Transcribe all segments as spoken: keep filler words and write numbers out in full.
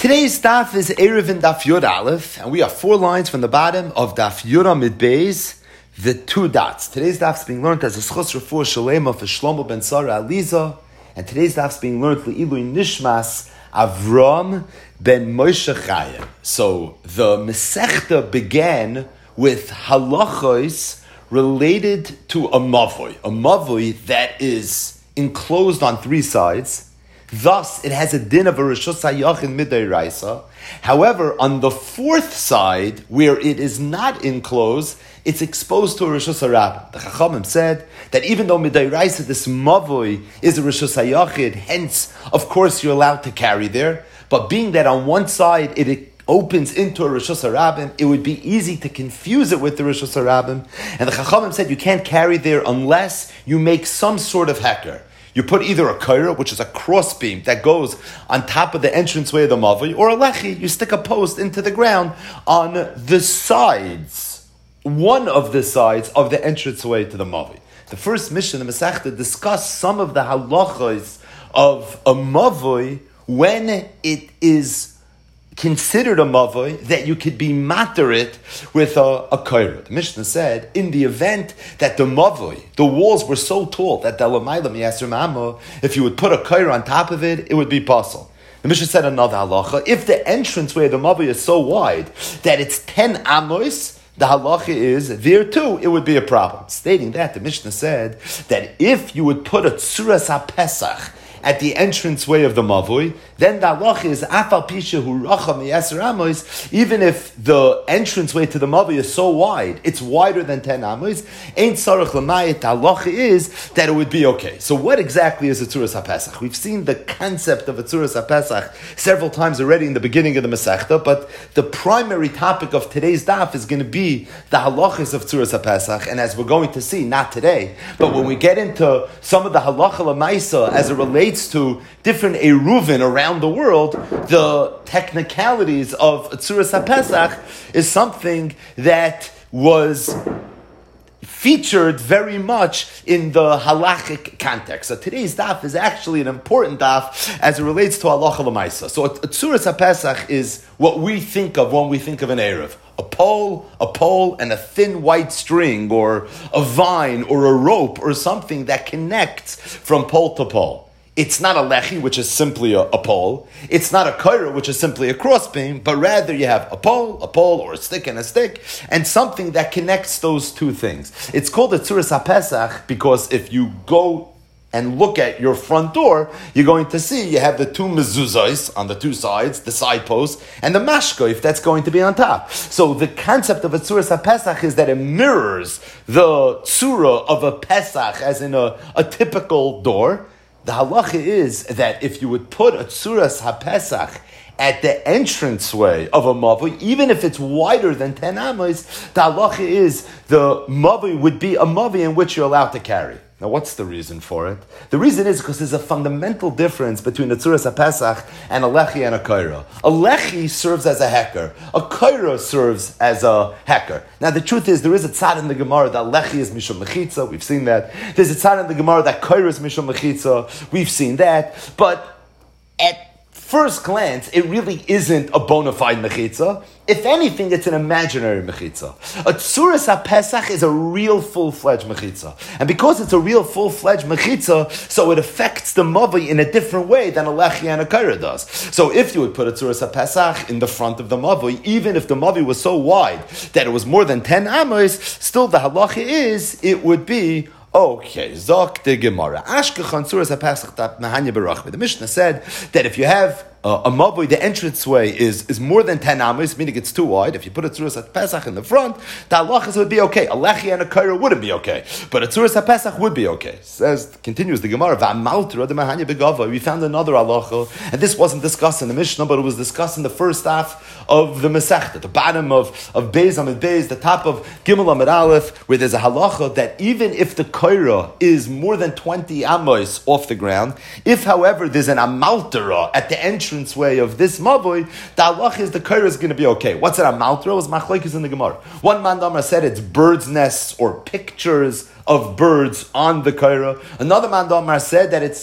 Today's daf is Erev in Daf Yud Aleph, and we are four lines from the bottom of Daf Yud Amid Beis, the two dots. Today's daf is being learned as a Schos Refuah Shalema for Shlomo ben Sarah Aliza, and today's daf is being learned Le'ilui Nishmas Avram ben Moshe Chaya. So the Masechta began with halachos related to a mavoi, a mavoi that is enclosed on three sides. Thus, it has a din of a Rishus HaYachid Midairaisa. However, on the fourth side, where it is not enclosed, it's exposed to a Rishus HaRabim. The Chachamim said that even though Midairaisa, this mavoi, is a Rishus HaYachid, hence, of course, you're allowed to carry there. But being that on one side it opens into a Rishus HaRabim, it would be easy to confuse it with the Rishus HaRabim. And the Chachamim said you can't carry there unless you make some sort of heker. You put either a kaira, which is a crossbeam that goes on top of the entranceway of the mavoi, or a lechi, you stick a post into the ground on the sides, one of the sides of the entranceway to the mavoi. The first mission, the Masechta, discussed some of the halachos of a mavoi when it is considered a mavoi, that you could be matter it with a, a kaira. The Mishnah said, in the event that the mavoi, the walls were so tall that the lamayla miyasir ma'amo, if you would put a kaira on top of it, it would be possible. The Mishnah said another halacha, if the entranceway of the mavoi is so wide that it's ten amos, the halacha is, there too, it would be a problem. Stating that, the Mishnah said that if you would put a tzuras ha-pesach at the entranceway of the mavoi, then the halacha is afal pisha hu racha miyaser amos. Even if the entranceway to the mavoi is so wide, it's wider than ten amos. Ain't sarach l'mayit. The halacha is that it would be okay. So, what exactly is a tzuras haPesach? We've seen the concept of a tzuras haPesach several times already in the beginning of the Masechta, but the primary topic of today's daf is going to be the halachas of tzuras haPesach. And as we're going to see, not today, but when we get into some of the halacha l'maisa as it relates to different eruvin around the world, the technicalities of Tzuras HaPesach is something that was featured very much in the halachic context. So today's daf is actually an important daf as it relates to halacha l'maisa. So a, a Tzuras HaPesach is what we think of when we think of an Erev. A pole, a pole, and a thin white string, or a vine, or a rope, or something that connects from pole to pole. It's not a lechi, which is simply a, a pole. It's not a kaira, which is simply a crossbeam, but rather you have a pole, a pole, or a stick and a stick, and something that connects those two things. It's called a tzuras haPesach because if you go and look at your front door, you're going to see you have the two mezuzahs on the two sides, the side posts, and the mashka, if that's going to be on top. So the concept of a tzuras haPesach is that it mirrors the tzura of a Pesach, as in a, a typical door. The halacha is that if you would put a tzuras haPesach at the entranceway of a mavoi, even if it's wider than ten amos, the halacha is the mavoi would be a mavoi in which you're allowed to carry. Now, what's the reason for it? The reason is because there's a fundamental difference between a tzuras haPesach and a lechi and a kaira. A lechi serves as a heker. A kaira serves as a heker. Now, the truth is, there is a tzad in the Gemara that lechi is mishum mechitza. We've seen that. There's a tzad in the Gemara that kaira is mishum mechitza. We've seen that. But at first glance, it really isn't a bona fide mechitza. If anything, it's an imaginary mechitza. A tzuras haPesach is a real full-fledged mechitza. And because it's a real full-fledged mechitza, so it affects the mavoi in a different way than a lechi and a kaira does. So if you would put a tzuras haPesach in the front of the mavoi, even if the mavoi was so wide that it was more than ten amos, still the halacha is, it would be okay. Zok de Gemara. Ashkechan tzuras haPesach tap mahanya berachme. The Mishnah said that if you have Uh, a mavoi, the entranceway is, is more than ten amos, meaning it's too wide. If you put a tzuras haPesach in the front, the halachas would be okay. A lechi and a kaira wouldn't be okay, but a tzuras haPesach would be okay. Says, continues the Gemara, we found another halacha, and this wasn't discussed in the Mishnah, but it was discussed in the first half of the Masechta, the bottom of, of Beis Amid Beis, the top of Gimel Amid Aleph, where there's a halacha that even if the kaira is more than twenty amos off the ground, if, however, there's an amaltera at the entrance way of this mavoi, the halach is the kaira is going to be okay. What's it? A maltra was machlokes in the Gemara. One man damar said it's birds' nests or pictures of birds on the kaira. Another man damar said that it's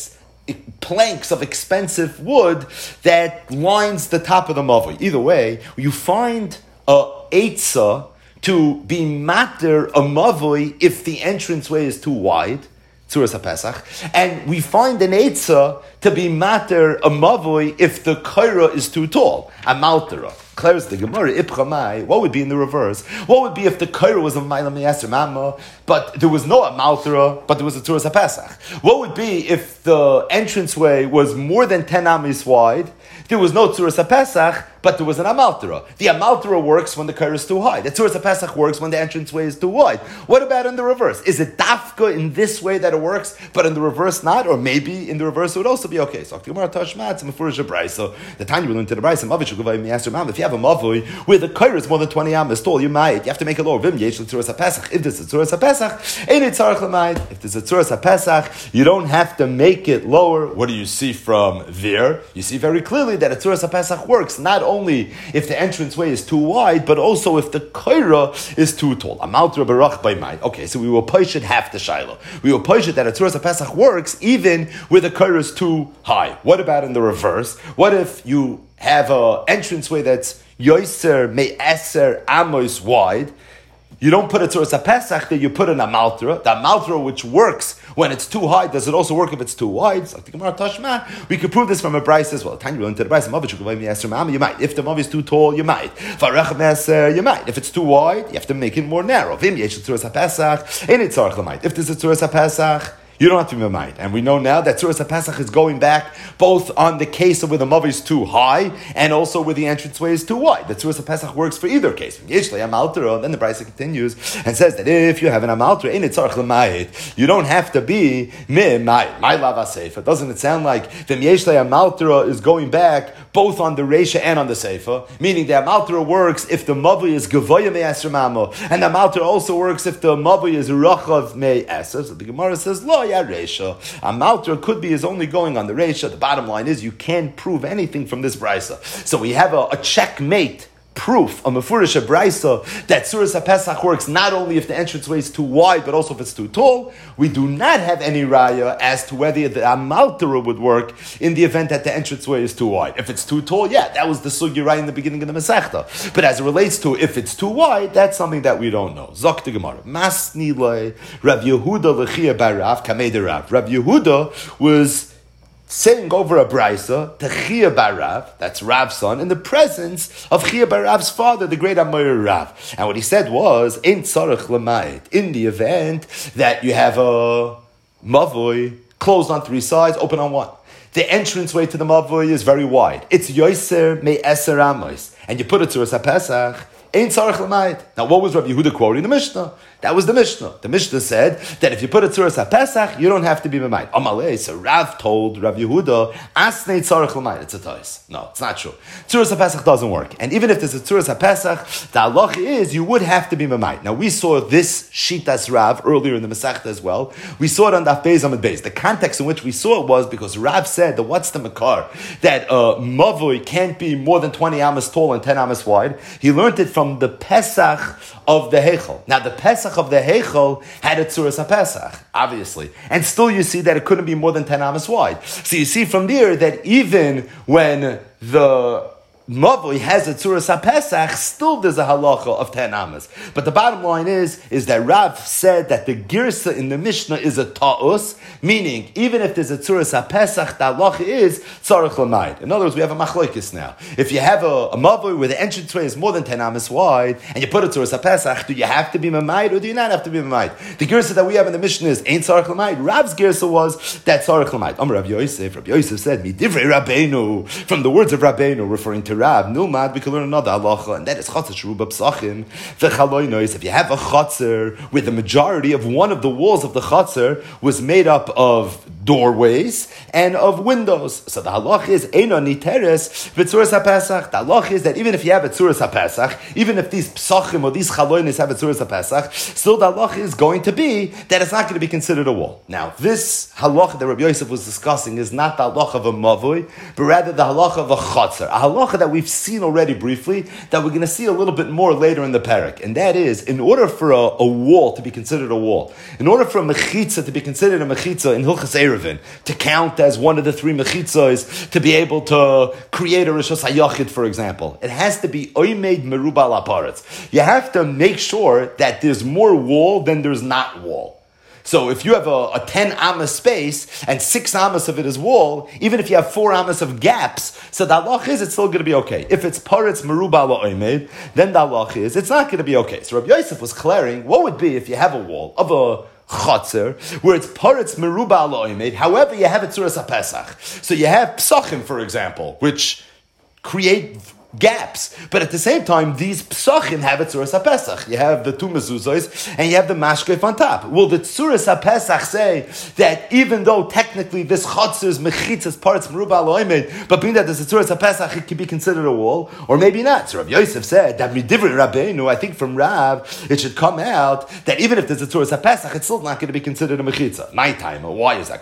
planks of expensive wood that lines the top of the mavoi. Either way, you find a eitzah to be matter a mavoi if the entranceway is too wide, Tzuras HaPesach, and we find an eitzah to be matter a mavoi if the kaira is too tall, a maltera. Clears the Gemara, Ipchamai, what would be in the reverse? What would be if the kaira was a Mailam Yaser Mama, but there was no Amaltera, but there was a Tzuras HaPesach? What would be if the entranceway was more than ten amis wide, there was no Tzuras HaPesach, but there was an Amaltera? The Amaltera works when the kaira is too high. The Tzuras HaPesach works when the entranceway is too wide. What about in the reverse? Is it dafka in this way that it works, but in the reverse not? Or maybe in the reverse it would also be okay. So the Gemara Tashmat, some Mefurish Brayso. The time you learn to the Brayso, Mavish Gavay Miyaser Mam. If you have a mavoi where the kaira is more than twenty amas tall, you might. You have to make a lower vim yesh l'tzuras HaPesach. If there's a tzuras HaPesach, ain't it tzarich l'mayit. If there's a tzuras HaPesach, you don't have to make it lower. What do you see from there? You see very clearly that a tzuras HaPesach works not only if the entranceway is too wide, but also if the kaira is too tall. Amaltra barach by might. Okay, so we will push it half the shiloh. We will push it that a tzuras HaPesach works even where the kaira is too high. What about in the reverse? What if you have an entranceway that's yoiser me'eser amos wide? You don't put a tzuras HaPesach there, you put an amaltera. The amaltera which works when it's too high, does it also work if it's too wide? So, we could prove this from a Bryce as well. Tanya into the Bryce, you might. If the mavi is too tall, you might. You might. If it's too wide, you have to make it more narrow. If there's a tzuras HaPesach, you don't have to be Mamayit. And we know now that Tzuras HaPesach is going back both on the case of where the Mavi is too high and also where the entranceway is too wide. The Tzuras HaPesach works for either case. Then the Brisa continues and says that if you have an Amaltera, you don't have to be Mi'mayit. My lava Sefer. Doesn't it sound like the Mi'eshle Amaltera is going back both on the Reisha and on the Sefer? Meaning the Amaltera works if the Mavi is Gavoya Me'asr Mamo, and the Amaltera also works if the Mavi is Rachav Me'asr. So the Gemara says, Lo, yeah, Reisha. Amaltera could be is only going on the Reisha. The bottom line is you can't prove anything from this Brisa. So we have a, a checkmate proof, a Mefurish Brisa, that Tzuras HaPesach works not only if the entranceway is too wide, but also if it's too tall. We do not have any raya as to whether the Amaltera would work in the event that the entranceway is too wide. If it's too tall, yeah, that was the sugi right in the beginning of the Masechta. But as it relates to if it's too wide, that's something that we don't know. Zok the Gemara. Masni le Rav Yehuda lechia barav kamei de Rav. Rav Yehuda was saying over a brisa to Chia Barav, that's Rav's son, in the presence of Chia Barav's father, the great Amoyer Rav. And what he said was, in tzarech l'mayit, in the event that you have a mavoi closed on three sides, open on one. The entranceway to the mavoi is very wide. It's yoiser me'eser amos. And you put it to a Pesach, ein tzarech l'mayit. Now what was Rabbi Yehuda quoting? The Mishnah. That was the Mishnah. The Mishnah said that if you put a tzuras HaPesach, you don't have to be Mamayit. Amalei, so Rav told Rabbi Yehuda, Asnei tzarech l'mayit. It's a tais. No, it's not true. Tzuras HaPesach doesn't work. And even if there's a tzuras HaPesach, the halach is you would have to be Mamayit. Now we saw this Shitas Rav earlier in the Masechta as well. We saw it on Daf Beis Amud Beis. The context in which we saw it was because Rav said that what's the makar? That a mavoi can't be more than twenty amas tall and ten amas wide. He learned it from the Pesach of the Heichel. Now the Pesach of the Heichel had a tzuras HaPesach, obviously. And still you see that it couldn't be more than ten amas wide. So you see from there that even when the Mavoi has a tzuras HaPesach, still there's a halacha of ten amas. But the bottom line is, is that Rav said that the girsa in the Mishnah is a ta'us, meaning even if there's a tzuras HaPesach, the halacha is tzarech l'mayit. In other words, we have a machlokes now. If you have a, a Mavoi where the entranceway is more than ten amas wide, and you put a tzuras HaPesach, do you have to be mamayit or do you not have to be mamayit? The girsa that we have in the Mishnah is ain't tzarech l'mayit. Rav's girsa was that tzarech l'mayit. Amar Rav Yosef, Rav Yosef said, mi divrei Rabbeinu, from the words of Rabbeinu, referring to Rav, Nilmad, we can learn another halacha, and that is chatzar sheruba psachim v'chaloinos. If you have a chatzar where the majority of one of the walls of the chatzar was made up of doorways and of windows, so the halacha is eino niteres v'tzuras HaPesach. The halacha is that even if you have a tzuras HaPesach, even if these psachim or these chaloinos have a tzuras HaPesach, still the halacha is going to be that it's not going to be considered a wall. Now, this halacha that Rabbi Yosef was discussing is not the halacha of a mavoi, but rather the halacha of a chatzar, a halacha that we've seen already briefly, that we're going to see a little bit more later in the parak. And that is, in order for a, a wall to be considered a wall, in order for a mechitza to be considered a mechitza in Hilchas Eruvin, to count as one of the three mechitzas, to be able to create a Rishos HaYachid, for example, it has to be oimed merubal aparetz. You have to make sure that there's more wall than there's not wall. So if you have a, a ten amas space and six amas of it is wall, even if you have four amas of gaps, so the halach is it's still going to be okay. If it's paretz merubah la'omed, then the halach is it's not going to be okay. So Rabbi Yosef was clearing what would be if you have a wall of a Chatzer, where it's paretz merubah la'omed. However, you have it tzuras haPesach. So you have psachim, for example, which create gaps, but at the same time, these psachim have a tzuras haPesach. You have the two mezuzos and you have the mashkef on top. Will the tzuras haPesach say that even though technically this chatzir is mechitzas parts merubah loimed, but being that there's a tzuras haPesach, it can be considered a wall, or maybe not? So Rav Yosef said that midivrin Rabbeinu, I think from Rav, it should come out that even if there's a tzuras haPesach, it's still not going to be considered a mechitza. Nighttime. Why is that?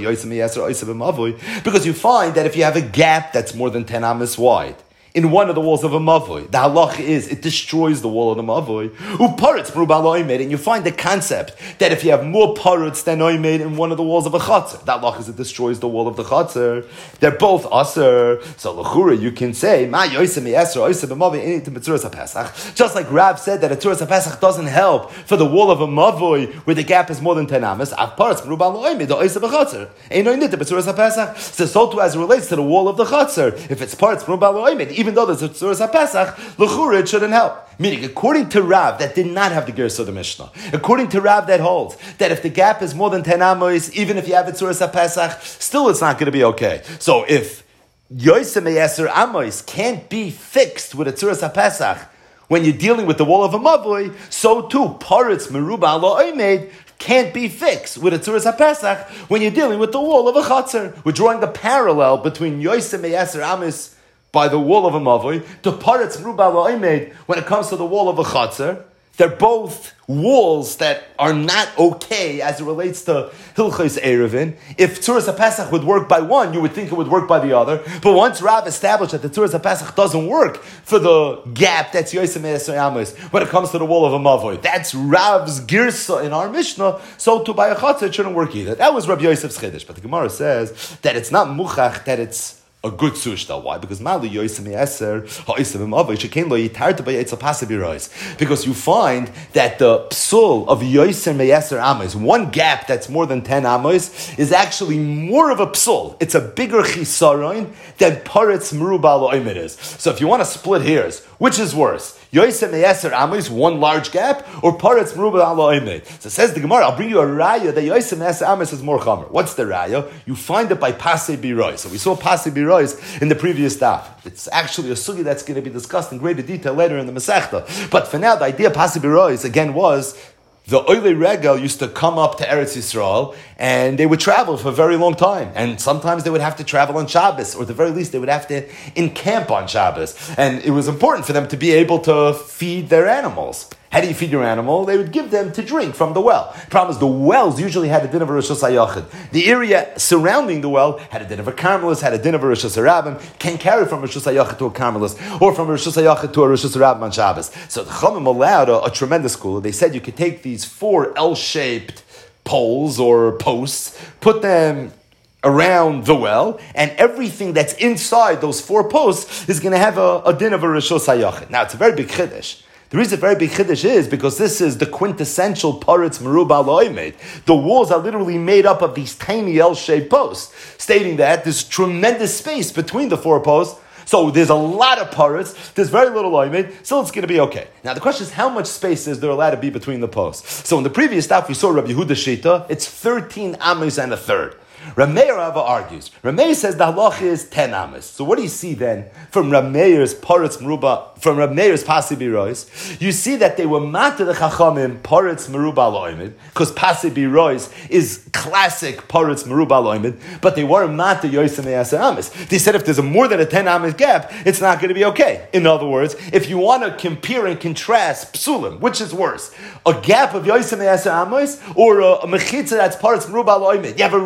Because you find that if you have a gap that's more than ten amas wide in one of the walls of a mavoi, the halach is it destroys the wall of the mavoi. Uparitz merubah loimed, and you find the concept that if you have more paritz than oimed in one of the walls of a chatzar, that halach is it destroys the wall of the chatzar. They're both aser. So l'chura you can say ma yosem yeser yosem b'mavoi anything but tzuras haPesach. Just like Rav said that a tzuras haPesach doesn't help for the wall of a mavoi where the gap is more than ten amas. Av paritz merubah loimed the yosem b'chatzar ain't no nit but tzuras haPesach. So so too as it relates to the wall of the chatzar, if it's paritz merubah loimed, even though there's a tzuras haPesach, l'chura it shouldn't help. Meaning, according to Rav, that did not have the gersa of the Mishnah. According to Rav, that holds that if the gap is more than ten amos, even if you have a tzuras haPesach, still it's not going to be okay. So if yosem yeser amos can't be fixed with a tzuras haPesach when you're dealing with the wall of a mavoi, so too paritz merubah loimed can't be fixed with a tzuras haPesach when you're dealing with the wall of a chatzar. We're drawing a parallel between yosem yeser amos by the wall of a mavoi to paretz merubah loimed when it comes to the wall of a chatzar. They're both walls that are not okay as it relates to Hilchos Eruvin. If tzuras haPesach would work by one, you would think it would work by the other. But once Rav established that the tzuras haPesach doesn't work for the gap that's yosem yeser amos when it comes to the wall of a mavoi, that's Rav's girsa in our Mishnah. So to by a chatzar it shouldn't work either. That was Rabbi Yosef's chiddush. But the Gemara says that it's not muchach that it's a good sushta. Why? Because Mali Yosem Yeser Ha'isem Avay Shekain Lo Yitarta B'Yetzel Pasibirois. Because you find that the psul of Yosem Yeser Amos, one gap that's more than ten amos, is actually more of a psul. It's a bigger chisaron than paretz merubah loimed is. So if you want to split hairs, which is worse? Yosem Yeser Amos, one large gap, or paretz merubah loimed? So says the Gemara, I'll bring you a raya that Yosem Yeser Amos is more chamer. What's the raya? You find it by Pasei Biroi. So we saw Pasei Biroi in the previous daf. It's actually a sugi that's going to be discussed in greater detail later in the Masechta. But for now, the idea of Pasei Biroi again was the Oile Regel used to come up to Eretz Yisrael and they would travel for a very long time. And sometimes they would have to travel on Shabbos, or at the very least they would have to encamp on Shabbos. And it was important for them to be able to feed their animals. How do you feed your animal? They would give them to drink from the well. The problem is the wells usually had a din of a Rishos HaYachid. The area surrounding the well had a din of a Carmelis, had a din of a Rishos HaRabbim, can carry from a Rishos HaYachid to a Carmelis, or from a Rishos HaYachid to a Rishos HaRabbim on Shabbos. So the Chachamim allowed a, a tremendous school. They said you could take these four L-shaped poles or posts, put them around the well, and everything that's inside those four posts is going to have a, a din of a Rishos HaYachid. Now, it's a very big chiddush. The reason very big chiddush is because this is the quintessential paretz merubah loimed. The walls are literally made up of these tiny L-shaped posts, stating that there's tremendous space between the four posts. So there's a lot of paretz, there's very little loimed, so it's going to be okay. Now the question is, how much space is there allowed to be between the posts? So in the previous stuff we saw Rabbi Yehuda Shita, it's thirteen amos and a third. Rameir Rava argues. Rameir says the halach is ten amas. So what do you see then from Rameir's paretz merubah, from Rameir's Pasei Birois? You see that they were mata the chachamim paretz merubah loimed, because Pasei Birois is classic paretz merubah loimed, but they weren't mata yosem yeser amas. They said if there's a more than a ten amas gap, it's not going to be okay. In other words, if you want to compare and contrast psulim, which is worse, a gap of yosem yeser amas or a, a mechitza that's paretz merubah loimed, you have a raya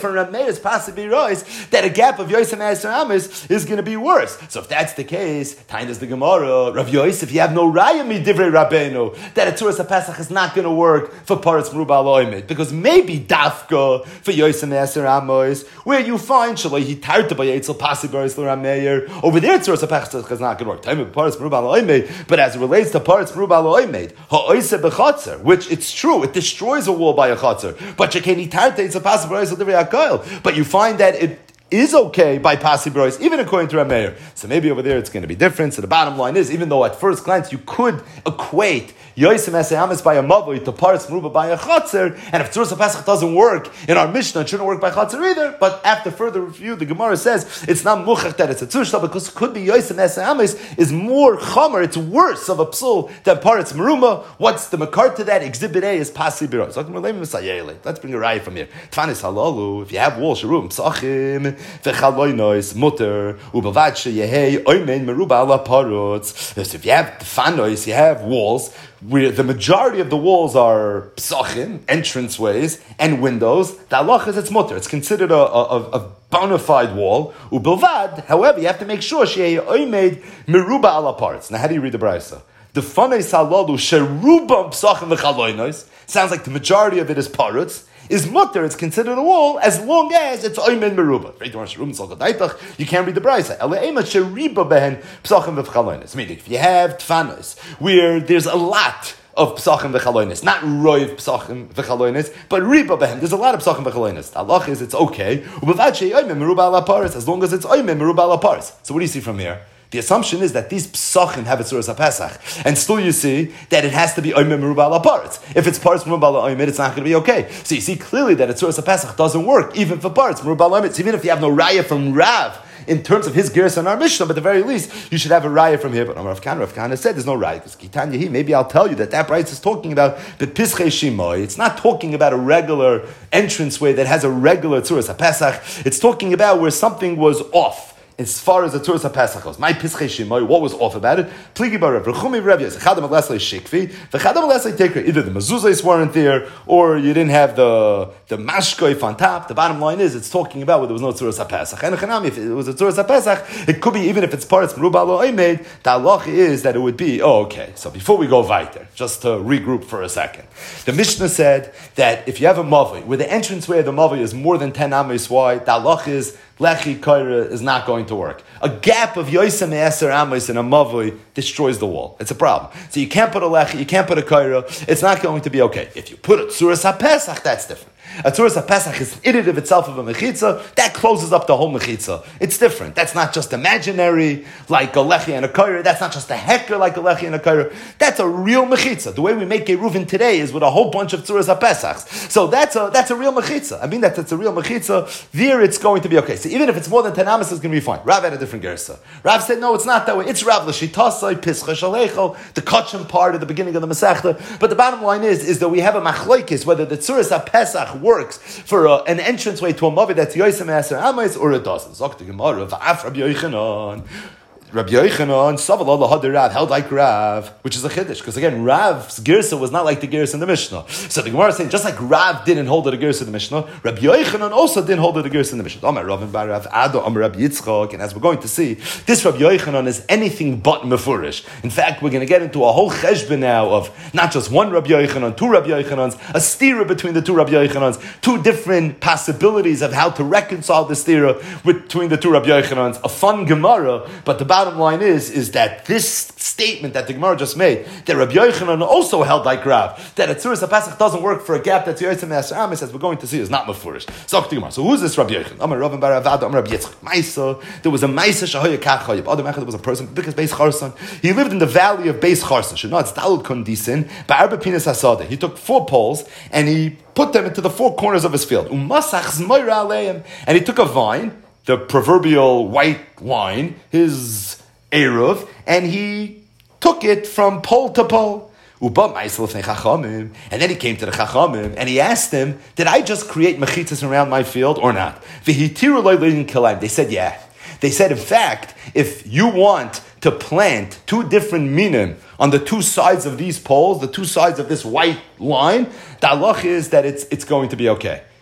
from Rav Meir is possibly right that a gap of Yosef Me'aser Amos is going to be worse. So if that's the case, time is the Gemara, Rav Yosef, you have no raya midivrei Rabbeinu that a Tzuras HaPesach is not going to work for Paretz Meruba Al Oimid, because maybe dafka for Yosef Me'aser Amos, where you find Shaloi Hitarta by Yetzel possibly Rav Meir, over there Tzuras HaPesach is not going to work. Time of Paretz Meruba Al Oimid, but as it relates to Paretz Meruba Al Oimid, Ha'oiseh b'chatzer, which it's true, it destroys a wall by a chatzer, but you can Hitarta, it's a possible but you find that it is okay by Pasi B'rois, even according to Rameir. So maybe over there it's going to be different. So the bottom line is, even though at first glance you could equate Yosef Me'aser by a Mavoi to Paretz Meruba by a Chatzer, and if Tzuras HaPesach doesn't work in our Mishnah, it shouldn't work by Chatzer either, but after further review, the Gemara says it's not Muchach that it's a Tzushta, because it could be Yosef Me'aser is more Chomer, it's worse of a Psul than Paretz Meruba. What's the Makar to that? Exhibit A is Pasi B'rois. Let's bring a raya from here. Tfanis halalu, if you have walls, Sharum, Psachim, V'chaloinois, Mutter, Ubavad Sheyehei, Oimen Meruba Ala Parutz. So if you have Tfanois, you have walls, where the majority of the walls are psachim, entranceways, and windows, the halach is it's mutter. It's considered a, a, a bona fide wall. Ubilvad, however, you have to make sure she oimed meruba ala parts. Now, how do you read the brayso? The fanei salalu sherubam psachim v'chaloinos sounds like the majority of it is parutz. Is mutter, it's considered a wall as long as it's oimen meruba. You can't read the brayso. Meaning, if you have tfanos where there's a lot of psachim v'chaloinis, not roiv psachim v'chaloinis, but riba behem. There's a lot of psachim v'chaloinis. The halach is it's okay. As long as it's oimen meruba ala paris. So what do you see from here? The assumption is that these psachim have a Tzuras HaPesach, and still you see that it has to be oimed meruba ala paretz. If it's paretz meruba ala oimed, it's not going to be okay. So you see clearly that a Tzuras HaPesach doesn't work even for paretz meruba ala oimed. So even if you have no raya from Rav in terms of his gears on our Mishnah, but at the very least you should have a raya from here. But Rav Kahana, Rav Kahana said there's no raya because Kitanya he. Maybe I'll tell you that that brayz is talking about bepischei shimoy. It's not talking about a regular entranceway that has a regular Tzuras HaPesach. It's talking about where something was off. As far as the Tzuras HaPesach goes, my Pischei Shimoy, what was off about it? Pligi Barav, Rechumi Rav Yosef, Chadam Alesle Shikvi, V'Chadam Alesle Tekra. Either the mezuzahs weren't there, or you didn't have the the mashkoif on top. The bottom line is, it's talking about where there was no Tzuras HaPesach. And Chanami, if it was a Tzuras HaPesach, it could be even if it's parts Meruba Lo Oimed. The halach is that it would be. Oh, okay. So before we go weiter, just to regroup for a second, the Mishnah said that if you have a mavi where the entranceway of the mavi is more than ten ames wide, the halach is lechi kaira is not going to work. A gap of Yosef Me'aser Amos in a mavoi destroys the wall. It's a problem. So you can't put a lechi, you can't put a kaira. It's not going to be okay. If you put a Tzuras HaPesach, that's different. A Tzuras HaPesach is in it of itself of a mechitza, that closes up the whole mechitza. It's different. That's not just imaginary, like a lechi and a kaira. That's not just a hecker like a lechi and a kaira. That's a real mechitza. The way we make Geruvin today is with a whole bunch of Tzuras HaPesachs. So that's a that's a real mechitza. I mean that it's a real mechitza. There it's going to be okay. So even if it's more than ten amas, it's going to be fine. Rav had a different gersa. Rav said, no, it's not that way. It's Rav l'shitasai, pischa shalechel, the kachim part at the beginning of the Masechta. But the bottom line is, is that we have a machlokes, whether the Tzuras HaPesach works for a, an entranceway to a mavi that's Yosef Me'aser Amos, or it doesn't. Zok the Gemara, v'af Rabbi Yochanan. Rabbi Yochanan, Saval Lahad Rav, held like Rav, which is a chiddush, because again, Rav's girsa was not like the girsa in the Mishnah. So the Gemara is saying, just like Rav didn't hold it a girsa in the Mishnah, Rabbi Yochanan also didn't hold it a girsa in the Mishnah. Amar Rav and Bar Rav Ado, Amar Rabbi Yitzchak, and as we're going to see, this Rabbi Yochanan is anything but mefurish. In fact, we're going to get into a whole cheshbon now of not just one Rabbi Yochanan, two Rabbi Yochanans, a stira between the two Rabbi Yochanans, two different possibilities of how to reconcile the stira between the two Rabbi Yochanans, a fun Gemara, but the bottom line is, is that this statement that the Gemara just made, that Rabbi Yochanan also held like Rav, that a Tzuras HaPesach doesn't work for a gap that's Yosef Me'aser Amos, as we're going to see, is not mefurish. So, so who's this Rabbi Yochanan? Amar Rav and Bar Rav Ado, Amar Rabbi Yitzchak. Maisa, there was a Maisa Shahoya Kach Chayib. Adam Echad was a person, because Beis Charson, he lived in the valley of Beis Charson. Should not, it's Dalud Kondisin, Ba'arba Pinas Hasadeh. He took four poles, and he put them into the four corners of his field. Umasach Zmoira Aleim. And he took a vine, the proverbial white wine, his Eruv, and he took it from pole to pole. And then he came to the Chachamim, and he asked them, did I just create mechitzas around my field or not? They said, yeah. They said, in fact, if you want to plant two different minim on the two sides of these poles, the two sides of this white line, the halach is that it's, it's going to be okay.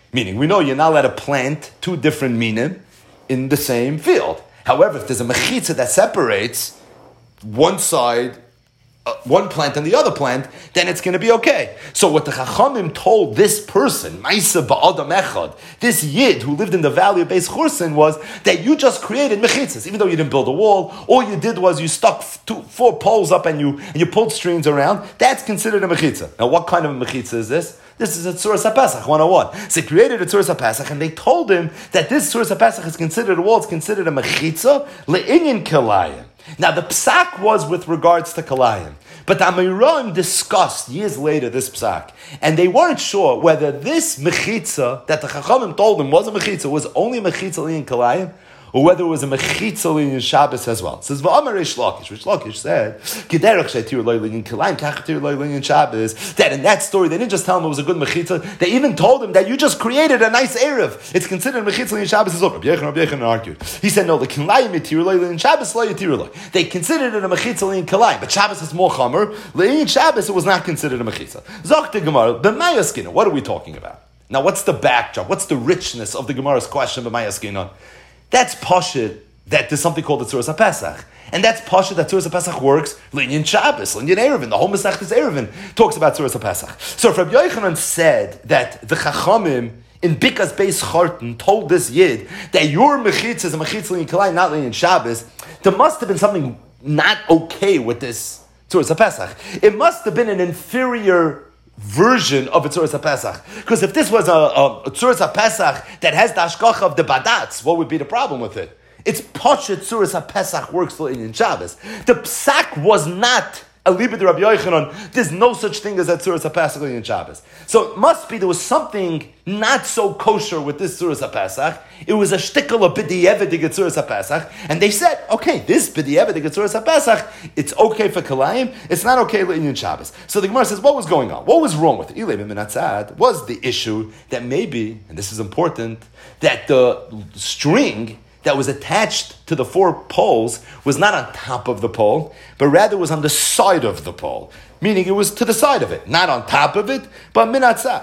Meaning, we know you're not allowed to plant two different minim in the same field. However, if there's a mechitza that separates one side, uh, one plant and the other plant, then it's going to be okay. So what the Chachamim told this person, Maisa ba'adam echad, this Yid who lived in the valley of Beis Chursin, was that you just created mechitzas. Even though you didn't build a wall, all you did was you stuck two, four poles up and you and you pulled strings around. That's considered a mechitza. Now, what kind of a mechitza is this? This is a Tzuras HaPesach one oh one. So they created a Tzuras HaPesach and they told him that this Tzuras HaPesach is considered a wall, it's considered a mechitza, le'inyan kilayim. Now the psak was with regards to kilayim. But the Amiram discussed years later this psak, and they weren't sure whether this mechitza that the Chachamim told him was a mechitza was only mechitza in kilayim, or whether it was a mechitza in Shabbos as well. It says, V'amar Rish Lakish. Rish Lakish said, K'derech she'tir lo'ilin in Kilayim, kach tir lo'ilin in Shabbos. That in that story, they didn't just tell him it was a good mechitza, they even told him that you just created a nice Erev. It's considered mechitza in Shabbos is over. Rabbi Yechon, Rabbi Yechon argued. He said, no, the Kilayim yitir lo'ilin in Shabbos, lo yitir lo'ilin. They considered it a mechitza in Kilayim, but Shabbos is more chamer. In Shabbos, it was not considered a mechitza. Zok the Gemara, b'maya skina, what are we talking about? Now, what's the backdrop? What's the richness of the Gemara's question, b'maya skina? That's pashut that there's something called the Tzuras HaPesach. And that's pashut that Tzuras HaPesach works Linyan Shabbos, Linyan Erevin. The whole Masechtas Erevin talks about Tzuras HaPesach. So if Rabbi Yochanan said that the Chachamim in Bikas Beis Charton told this Yid that your mechitza is a mechitza Linyan Kalai, not Linyan Shabbos, there must have been something not okay with this Tzuras HaPesach. It must have been an inferior version of a Tzuras HaPesach. Because if this was a, a, a Tzuras HaPesach that has the hashgacha of the badatz, what would be the problem with it? It's Poshet Tzuras HaPesach works in Shabbos. The psak was not a libid de Rabbi Yochanan. There's no such thing as a Tzuras HaPesach in Shabbos. So it must be there was something not so kosher with this Tzuras HaPesach. It was a shtickle of b'di'evet de Tzuras HaPesach. And they said, okay, this b'di'evet de Tzuras HaPesach, it's okay for Kalayim, it's not okay in Shabbos. So the Gemara says, what was going on? What was wrong with it? Ilay Minatzad was the issue that maybe, and this is important, that the string that was attached to the four poles was not on top of the pole, but rather was on the side of the pole. Meaning it was to the side of it, not on top of it, but minatzat.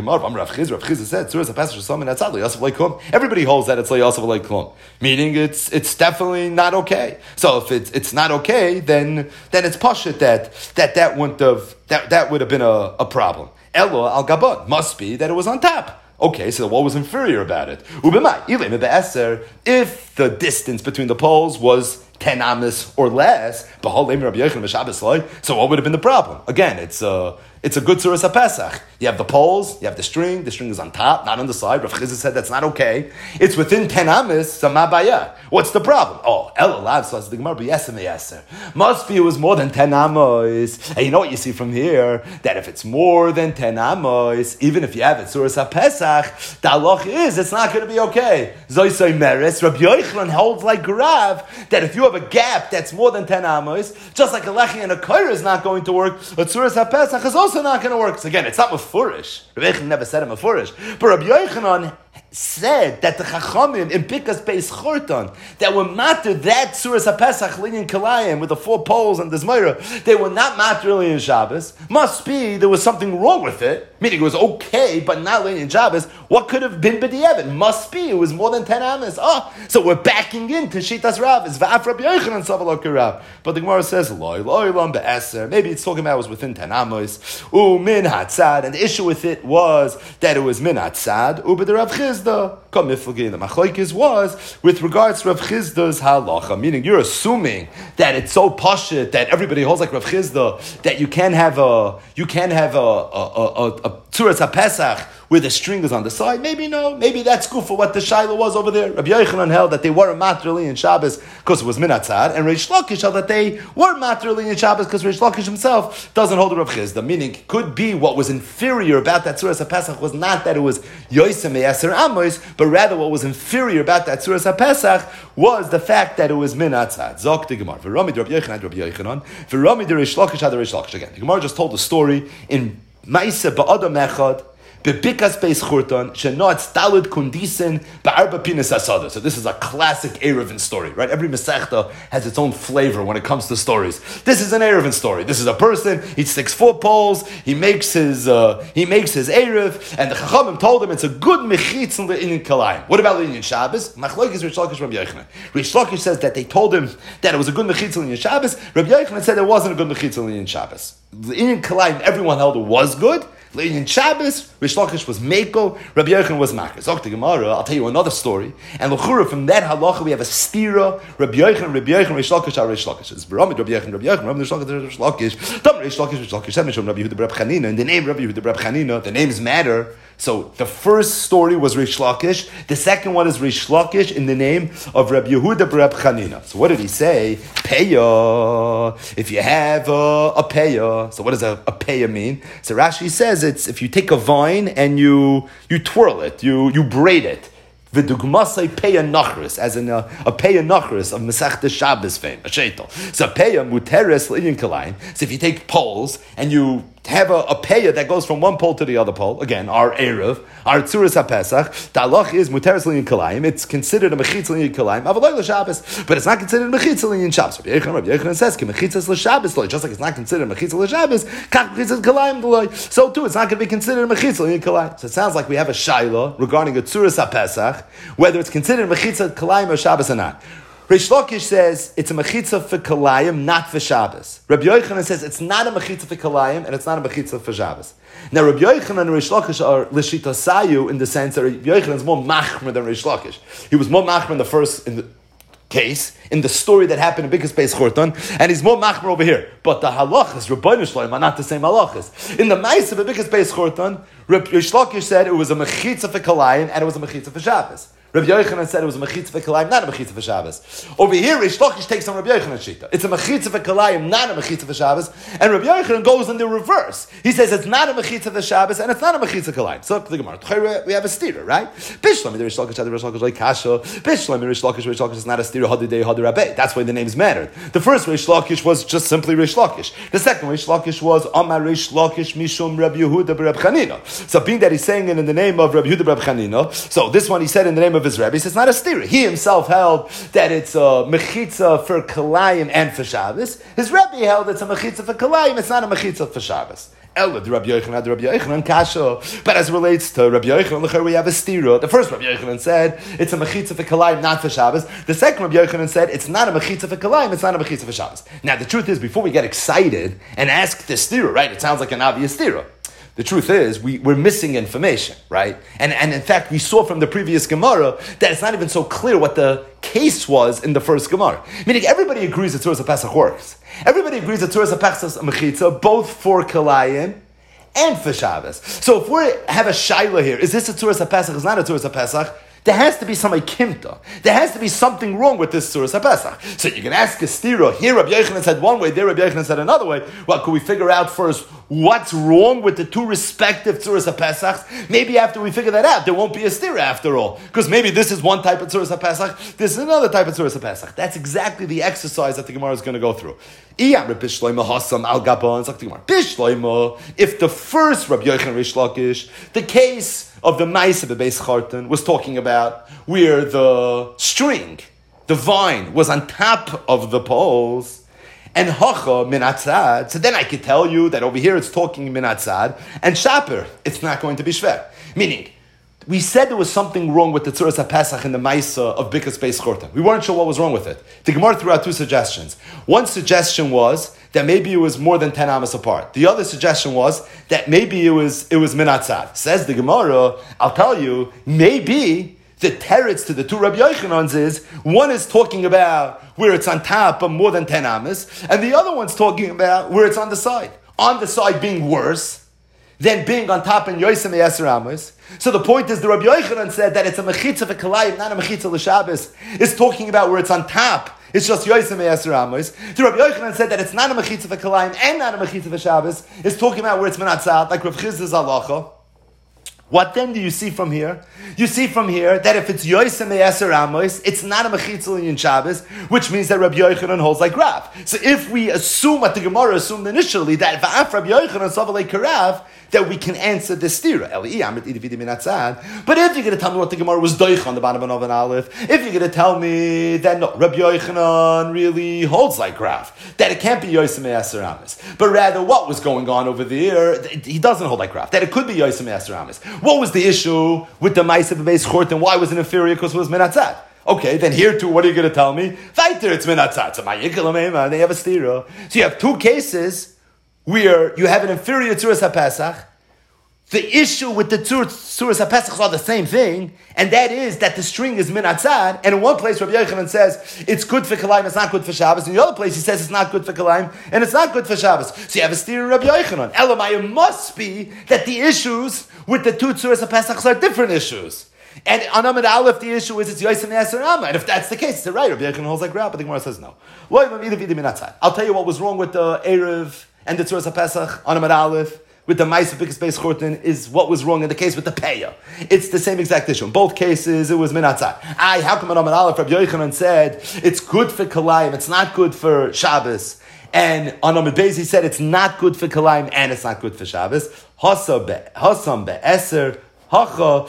said, everybody holds that it's Yosef like klum. Meaning it's it's definitely not okay. So if it's it's not okay, then then it's pashut that that that wouldn't have that, that would have been a, a problem. Elo al gabon must be that it was on top. Okay, so what was inferior about it? If the distance between the poles was ten amas or less, so what would have been the problem? Again, it's a it's a good Tzuras HaPesach. You have the poles, you have the string. The string is on top, not on the side. Rav Chizah said that's not okay. It's within ten amas. So ma baya. What's the problem? Oh, elalav. So the Gemara b'yesem yeser. Must be it was more than ten amas. And you know what you see from here? That if it's more than ten amas, even if you have it Tzuras HaPesach, the halach is it's not going to be okay. Zoisay meres. Rabbi Yochanan holds like Rav that if you have a gap that's more than ten amas, just like a lechi and a koira is not going to work, a Tzuras HaPesach is also not going to work. So again, it's not mefurish. Rabbi Yochanan never said it mefurish, but Rabbi Yochanan said that the Chachamim in Bikas Beis Chorton that were matter that Tzuras HaPesach Linyan Kalayim with the four poles and the Zmeira, they were not matter in Shabbos. Must be there was something wrong with it, meaning it was okay, but not Linyan Shabbos. What could have been b'di'evet? Must be it was more than ten amas. Oh, so we're backing into Shitas Rav. It's Va'af Rabbi Yochanan Savalok Rav. But the Gemara says loy loy lam be'eser. Maybe it's talking about it was within ten amas. U min hatzad, and the issue with it was that it was min hatzad. U b'der Rav Chizda. The machlokes was with regards to Rav Chizda's halacha, meaning you're assuming that it's so pashut that everybody holds like Rav Chizda that you can have a you can have a a a, a, a Tzuras HaPesach where the string is on the side. Maybe no, maybe that's good for what the shaila was over there. Rabbi Yochanan held that they weren't matrili in Shabbos because it was minatzad, and Reish Lakish held that they were matrili in Shabbos because Reish Lakish himself doesn't hold the Rav Chizda. Meaning, could be what was inferior about that Tzuras HaPesach was not that it was Yosem Me'aser Amos, but rather what was inferior about that Tzuras HaPesach was the fact that it was minatzad. Zok the Gemara. V'rami Rabbi Yochanan, Rabbi Yochanan. V'rami Reish Lakish had Reish Lakish again. The Gemara just told the story in Ma'aseh ba'adam echad. Bebikas beis churton shenot stalid kundisen ba'arba pinas asada. So this is a classic Eruvin story, right? Every Masechta has its own flavor when it comes to stories. This is an Eruvin story. This is a person. He sticks four poles. He makes his uh, he makes his Eruv, and the Chachamim told him it's a good mechitz in le'inyan kalayim. What about le'inyan Shabbos? Machlokes Rish Lakish Rabbi Yochanan. Rish Lakish says that they told him that it was a good mechitz in le'inyan Shabbos. Rabbi Yochanan said it wasn't a good mechitz in le'inyan Shabbos. Le'inyan kalayim, everyone held it was good. In Shabbos, Rish Lakish was Meiko, Rabbi Yochanan was Makar. Zok the Gemara, I'll tell you another story. And l'chura, from that halacha, we have a stira, Rabbi Yochanan, Rabbi Yochanan, Rish Lakish, Rish Lakish. It's Baramid, Rabbi Yochanan, Rabbi Yochanan, Rabbi Rish Lakish, Rish Lakish, Tom Rish Lakish, Rish Lakish, Semishom, Rabbi Yehuda, Rabbi Chanina, and the name Rabbi Yehuda, Rabbi Chanina, the names matter. So the first story was Rish Lakish. The second one is Rish Lakish in the name of Rabbi Yehuda Rabbi Chanina. So what did he say? Peya. If you have a, a peya. So what does a, a peya mean? So Rashi says it's if you take a vine and you you twirl it, you you braid it. V'dugmasai peya nachris, as in a, a peya nachris of Masechta Shabbos fame, a sheitel. So peya muteres l'inyan kalayim. So if you take poles and you have a, a peya that goes from one pole to the other pole, again, our Erev, our Tzuras HaPesach, the halach is muteres l'inyan kalayim. It's considered a mechitz l'inyan kalayim, avaloi l'Shabbos, but it's not considered a mechitz l'inyan Shabbos. Rabbi Yochanan, Rabbi Yochanan says, ki mechitzas l'Shabbos loy, just like it's not considered a mechitz l'Shabbos, kach mechitzas kalayim loy. So too, it's not going to be considered a mechitz l'inyan kalayim. So it sounds like we have a shaila regarding a Tzuras HaPesach, whether it's considered mechitza kalayim or Shabbos or not. Rish Lakish says it's a mechitza for kalayim, not for Shabbos. Rabbi Yochanan says it's not a mechitza for kalayim and it's not a mechitza for Shabbos. Now Rabbi Yochanan and Rish Lakish are l'shita sayu in the sense that Rabbi Yochanan is more machmer than Rish Lakish. He was more machmer in the first in the case, in the story that happened in Bikas Beis Churton, and he's more machmer over here. But the halachas, Rabbeinu Shloim, are not the same halachas. In the Ma'aseh of Bikas Beis Churton, Rish Lakish said it was a mechitza for kalayim and it was a mechitza for Shabbos. Rabbi Yochanan said it was a mechitza for kalayim, not a mechitza for Shabbos. Over here, Rish Lakish takes on Rabbi Yochanan's shita. It's a mechitza for kalayim, not a mechitza for Shabbos. And Rabbi Yochanan goes in the reverse. He says it's not a mechitza for Shabbos and it's not a mechitza for kalayim. So the Gemara, we have a stira, right? Bishlam, the Rish Lakish had the Rish Lakish like kasha. Bishlam, Rish Lakish, Rish Lakish is not a stira. Hadidei Hadir Rabbe. That's why the names mattered. The first Rish Lakish was just simply Rish Lakish. The second Rish Lakish was Amar Rish Lakish Mishum Rabbi Yehuda Rabbi Chanina. So being that he's saying it in the name of Rabbi Yehuda Rabbi Chanina, so this one he said in the name of his Rebbe. He says it's not a stira. He himself held that it's a mechitza for kalayim and for Shabbos. His Rebbe held it's a mechitza for kalayim. It's not a mechitza for Shabbos. Ella, the Rabbi Yochanan, the Rabbi Yochanan, kasha. But as it relates to Rabbi Yochanan, we have a stira. The first Rabbi Yochanan said it's a mechitza for kalayim, not for Shabbos. The second Rabbi Yochanan said it's not a mechitza for kalayim, it's not a mechitza for Shabbos. Now the truth is, before we get excited and ask the stira, right? It sounds like an obvious stira. The truth is, we, we're missing information, right? And, and in fact, we saw from the previous Gemara that it's not even so clear what the case was in the first Gemara. Meaning, everybody agrees that Tzuras HaPesach works. Everybody agrees that Tzuras HaPesach is a mechitza, both for Kalayim and for Shabbos. So if we have a shaila here, is this a Tzuras HaPesach? Is not a Tzuras HaPesach? There has to be some ikimta. There has to be something wrong with this Tzuras HaPesach. So you can ask a stira. Here Rabbi Yochanan said one way, there Rabbi Yochanan said another way. Well, could we figure out first what's wrong with the two respective Tzuras HaPesachs? Maybe after we figure that out, there won't be a stira after all. Because maybe this is one type of Tzuras HaPesach, this is another type of Tzuras HaPesach. That's exactly the exercise that the Gemara is going to go through. If the first Rabbi Yochanan Rish Lakish, the case of the Ma'aseh Beis Churton was talking about where the string, the vine, was on top of the poles, and Hacha min atzad, so then I could tell you that over here it's talking min atzad, and Shaper, it's not going to be shver. Meaning, we said there was something wrong with the Tzuras HaPesach in the Ma'aseh of Bikas Beis Churton. We weren't sure what was wrong with it. The Gemara threw out two suggestions. One suggestion was that maybe it was more than ten amas apart. The other suggestion was that maybe it was it was min atzad. Says the Gemara, I'll tell you, maybe the teretz to the two Rabbi Yochanans is, one is talking about where it's on top of more than ten amas, and the other one's talking about where it's on the side. On the side being worse than being on top in Yosem Yasser Amos. So the point is, the Rabbi Yochanan said that it's a mechitza for Kalayim, not a mechitza l'Shabbos. It's talking about where it's on top. It's just Yosem Yasser Amos. The Rabbi Yochanan said that it's not a mechitza for Kalayim and not a mechitza for Shabbos. It's talking about where it's menatzat, like Rav Chizda's halacha. What then do you see from here? You see from here that if it's Yoisem Me'eser Amos, it's not a Mechitzal in Shabbos, which means that Rabbi Yochanan holds like Rav. So if we assume, what the Gemara assumed initially, that Va'af Rabbi Yochanan Savalei Karav, that we can answer the stira. But if you're going to tell me what the Gemara was doich on the bottom of an Aleph, if you're going to tell me that no, Rabbi Yochanan really holds like Rav, that it can't be Yosem Me'eser Amos, but rather what was going on over there, he doesn't hold like Rav, that it could be Yosem Me'eser Amos. What was the issue with the Ma'aseh B'beis Chort and why was it inferior? Because it was Minatzat. Okay, then here too, what are you going to tell me? Fighter, it's Minatzat. So they have a stira. So you have two cases where you have an inferior Tzuras HaPesach. The issue with the Tzuras HaPesach are the same thing, and that is that the string is min atzad, and in one place Rabbi Yochanan says it's good for Kalayim, it's not good for Shabbos, in the other place he says it's not good for Kalayim, and it's not good for Shabbos. So you have a steer in Rabbi Yochanan. Elamai, it must be that the issues with the two Tzuras HaPesach are different issues. And on Amid Aleph, the issue is it's Yosem Me'eser Amos. And if that's the case, it's right. Rabbi Yochanan holds like Rav, but the Gemara says no. I'll tell you what was wrong with the Erev and the Tzuras HaPesach on Amid Aleph with the Ma'aseh B'beis Chorten is what was wrong in the case with the Peah. It's the same exact issue. In both cases, it was Minatzah. I, how come on Amid Aleph, Rabbi Yochanan said it's good for Kalayim, it's not good for Shabbos. And on Amid Beis, he said it's not good for Kalayim and it's not good for Shabbos. Hasam be'eser. Over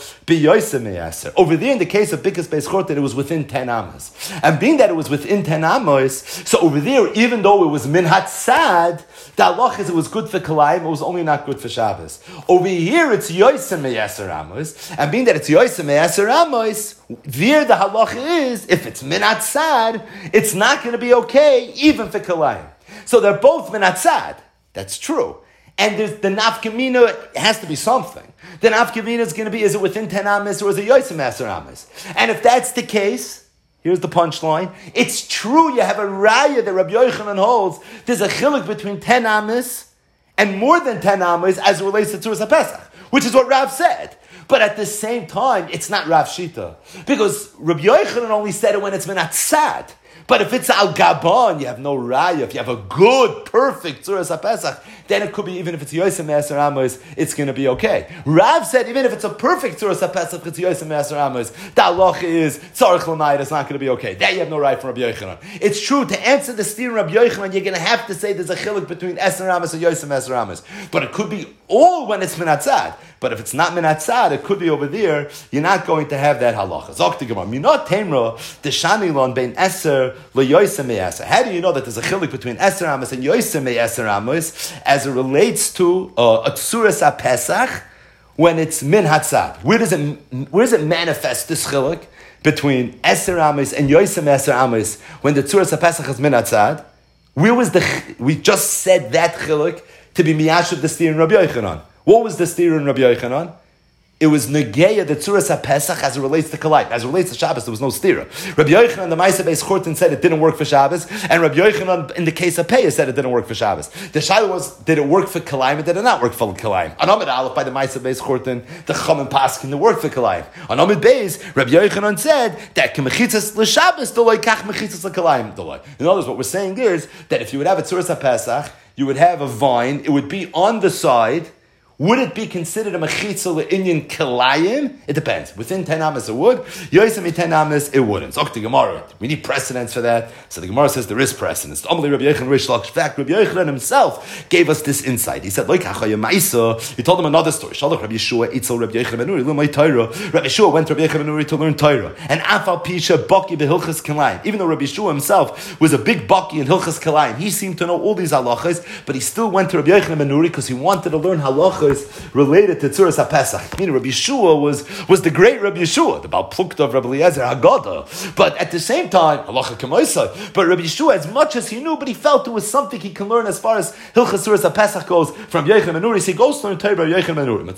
there, in the case of Bikas Beis Chorten, it was within ten amos. And being that it was within ten amos, so over there, even though it was min hatzad, the halach is it was good for Kalayim, it was only not good for Shabbos. Over here, it's Yosem Me'eser Amos. And being that it's Yosem Me'eser Amos, there the halach is, if it's min hatzad, it's not going to be okay, even for Kalayim. So they're both min hatzad. That's true. And there's the nafkamina has to be something. The nafkamina is going to be, is it within ten amas or is it Yosem Me'eser Amos? And if that's the case, here's the punchline. It's true you have a raya that Rabbi Yochanan holds. There's a chiluk between ten amas and more than ten amas as it relates to Tzuras HaPesach, which is what Rav said. But at the same time, it's not Rav Shita. Because Rabbi Yochanan only said it when it's minatzad. But if it's al gaban, you have no raya. If you have a good, perfect Tzuras HaPesach, then it could be, even if it's Yosem Me'eser Amos, it's going to be okay. Rav said, even if it's a perfect Tzuras HaPesach, it's Yosem Me'eser Amos, the halacha is tzarich l'mayit, it's not going to be okay. That you have no right from Rabbi Yochanan. It's true, to answer the steer Rabbi Yochanan, you're going to have to say there's a chiluk between Eser Amos and Yosem Me'eser Amos. But it could be all when it's minatzad. But if it's not minatzad, it could be over there, you're not going to have that halacha. Zok the Gemara, minot temra, deshanilon bein Eser le'Yosem Me'eser. How do you know that there's a chiluk between Eser Amos and Yosem Me'eser Amos as it relates to uh, a Tzuras HaPesach when it's min hatzad? Where does it where does it manifest this chiluk between Eser Amos and Yosem Me'eser Amos when the Tzuras HaPesach is min hatzad? Where was the we just said that chiluk to be miyashav the steer in Rabbi Yochanan? What was the steer in Rabbi Yochanan? It was negeya the Tzuras HaPesach as it relates to Kalayim. As it relates to Shabbos, there was no stira. Rabbi Yochanan, the Ma'aseh B'beis Chorten, said it didn't work for Shabbos, and Rabbi Yochanan, in the case of Peah, said it didn't work for Shabbos. The shaila was, did it work for Kalayim or did it not work for Kalayim? On Amid Aleph, by the Ma'aseh B'beis Chorten, the Chum and Paskin, it worked for Kalayim. On Amid Beis, Rabbi Yochanan said that Kemechitzas l'Shabbos doloi kach mechitzas l'Kalayim doloi. In other words, what we're saying is that if you would have a Tzuras HaPesach, you would have a vine, it would be on the side. Would it be considered a mechitza le'inyan kalayim? It depends. Within ten amas it would. Yosem ten amas it wouldn't. So the Gemara, we need precedence for that. So the Gemara says there is precedence. Amalei Rabbi Yochanan Rish Lakish. In fact, Rabbi Yochanan himself gave us this insight. He said, "Like Hachaya Ma'isa." He told him another story. Shalach Rabbi Yeshua Itzel Rabbi Yochanan ben Nuri L'may Torah. Rabbi Yeshua went to Rabbi Yochanan ben Nuri to learn Torah. And Afal Pisha Baki beHilchas Kalayim. Even though Rabbi Yeshua himself was a big Baki in Hilchas Kalayim, he seemed to know all these halachas, but he still went to Rabbi Yochanan ben Nuri because he wanted to learn halachas related to Tzuras HaPesach. Meaning Rabbi Yeshua was, was the great Rabbi Yeshua, the Baal Plukta of Rabbi Eliezer Haggadah. But at the same time, halacha k'moisai. But Rabbi Yeshua, as much as he knew, but he felt there was something he can learn as far as Hilchas Tzuras HaPesach goes from Yochanan ben Nuri. So he goes to learn Torah Rabbi Yochanan ben Nuri.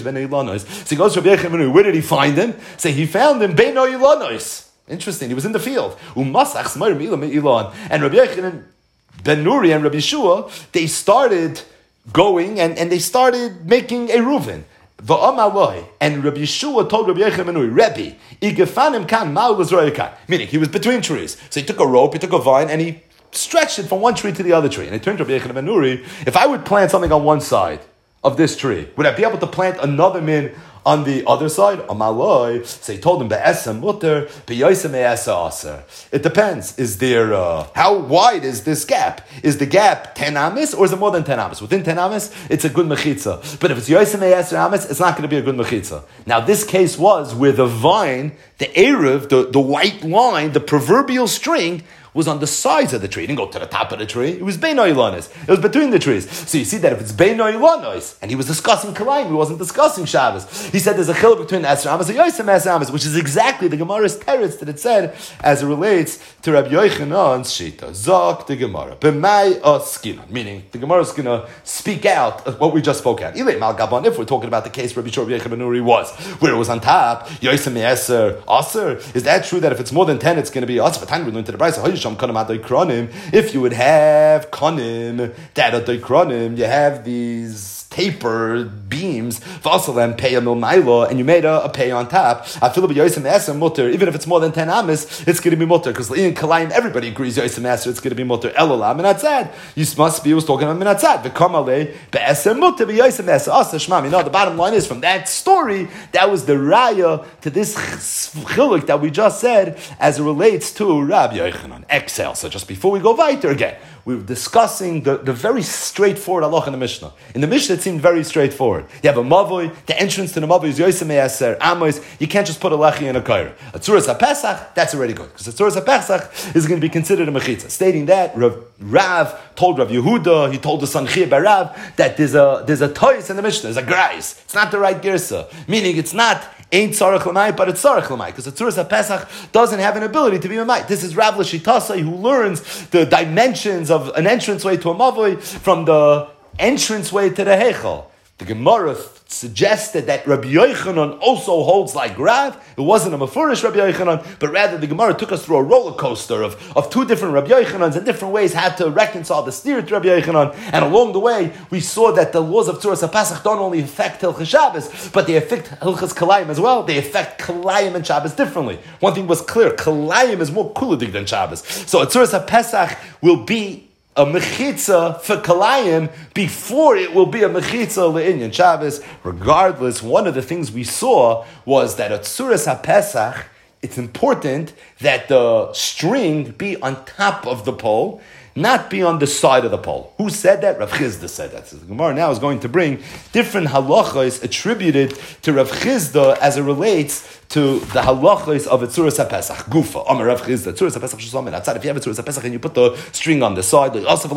So he goes to Rabbi Yochanan ben Nuri. Where did he find him? So he found him Beino Ilanos. Interesting. He was in the field. And Rabbi Yochanan ben Nuri and Rabbi Yeshua, they started going and, and they started making a Reuven. And Rabbi Yeshua told Rabbi Yochanan ben Nuri, Rebbe, Igafanim kan mal l'zroyakan. Meaning, he was between trees. So he took a rope, he took a vine, and he stretched it from one tree to the other tree. And he turned to Rabbi Yochanan ben Nuri, if I would plant something on one side of this tree, would I be able to plant another min On the other side, Amaloi, so he told him, Be'esa mutter, be'yoisa me'esa aser. It depends. Is there, uh, how wide is this gap? Is the gap ten amis, or is it more than ten amis? Within ten amis, it's a good mechitza. But if it's yoisa me'esa amis, it's not going to be a good mechitza. Now, this case was where the vine, the erev, the, the white line, the proverbial string, was on the sides of the tree. It didn't go to the top of the tree. It was Beino Ilanis. It was between the trees. So you see that if it's Beino Ilanis, and he was discussing Kalayim, he wasn't discussing Shabbos. He said there's a chil between Esra Amos and Yosem Esra Amos, which is exactly the Gemara's teretz that it said as it relates to Rabbi Yochanan's Shita. Zok the Gemara. B'mai oskina. Meaning, the Gemara is going to speak out of what we just spoke out. Ilay Mal Gabon, if we're talking about the case Rabbi Shor Rabbi Yochananuri was, where it was on top, Yosem Esra Aser. Is that true that if it's more than ten, it's going to be Aser? But time we're going to the Brisa, if you would have konim, that at kronim, you have these tapered beams, and pay a milmaila, and you made a, a pay on top. I feel like Yosem Eser mutter, even if it's more than ten amis, it's going to be mutter, because in Kalayim, everybody agrees Yosem Eser, it's going to be mutter. Elola minatzad. You must be was talking about minatzad. V'kamale be'eser mutter be'Yosem Eser. Asa shmam. You know, the bottom line is from that story, that was the raya to this chiluk that we just said as it relates to Rabbi Yochanan. Exhale. So just before we go weiter again, we were discussing the, the very straightforward halach in the Mishnah. In the Mishnah, it seemed very straightforward. You have a mavoi, the entrance to the mavoi is Yosem Eser, Amos. You can't just put a lechi in a kaira. A tzuras HaPesach, that's already good. Because a tzuras HaPesach is going to be considered a mechitza. Stating that, Rav, Rav told Rav Yehuda, he told the son Chia Barav, that there's a there's a toys in the Mishnah, there's a grais. It's not the right girsa. Meaning it's not ain't tzarech l'mai, but it's tzarech l'mai. Because the tzuras HaPesach doesn't have an ability to be a mai. This is Rav L'Shitasai who learns the dimensions of an entranceway to a mavoi from the entranceway to the Heichal. The Gemara suggested that Rabbi Yochanan also holds like Rav. It wasn't a Mefurish Rabbi Yochanan, but rather the Gemara took us through a roller coaster of, of two different Rabbi Yochanans and different ways how to reconcile the steer to Rabbi Yochanan. And along the way, we saw that the laws of Tzuras HaPesach don't only affect Hilchas Shabbos, but they affect Hilchas Kalayim as well. They affect Kalayim and Shabbos differently. One thing was clear, Kalayim is more kuladig than Shabbos. So a Tzuras HaPesach will be a mechitza for Kalayim before it will be a mechitza le'inyan Shabbos. Regardless, one of the things we saw was that at Tzuras HaPesach, it's important that the string be on top of the pole, not be on the side of the pole. Who said that? Rav Chizda said that. So the Gemara now is going to bring different halachos attributed to Rav Chizda as it relates to the halachos of a Tzuras HaPesach. Gufa, Amar Rav Chizda, Tzuras HaPesach Shusam outside. If you have a Tzuras HaPesach and you put the string on the side,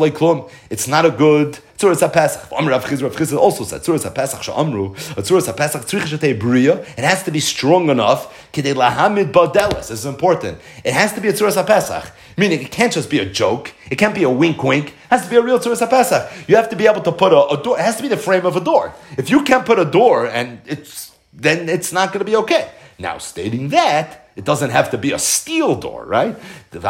it's not a good Tzuras HaPesach. Amar Rav Chizda, Rav Chizda also said, Tzuras HaPesach Sha'amru, a Tzuras HaPesach tzrich shetei bria, it has to be strong enough, kedei lahamid badelas. This is important. It has to be a Tzuras HaPesach. Meaning, it can't just be a joke. It can't be a wink wink. It has to be a real Tzuras HaPesach. You have to be able to put a, a door. It has to be the frame of a door. If you can't put a door, and it's then it's not going to be okay. Now, stating that, it doesn't have to be a steel door, right? Even